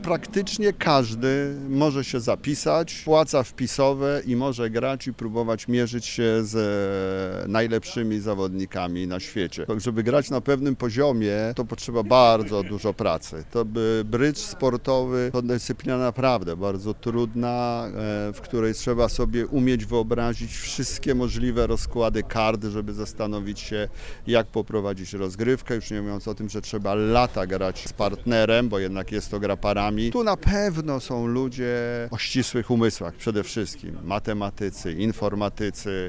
Praktycznie każdy może się zapisać, płaca wpisowe i może grać i próbować mierzyć się z najlepszymi zawodnikami na świecie. Żeby grać na pewnym poziomie, to potrzeba bardzo dużo pracy. Brydż sportowy to dyscyplina naprawdę bardzo trudna, w której trzeba sobie umieć wyobrazić wszystkie możliwe rozkłady kart, żeby zastanowić się, jak poprowadzić rozgrywkę. Już nie mówiąc o tym, że trzeba lata grać z partnerem, bo jednak jest to gra parami. Tu na pewno są ludzie o ścisłych umysłach, przede wszystkim matematycy, informatycy,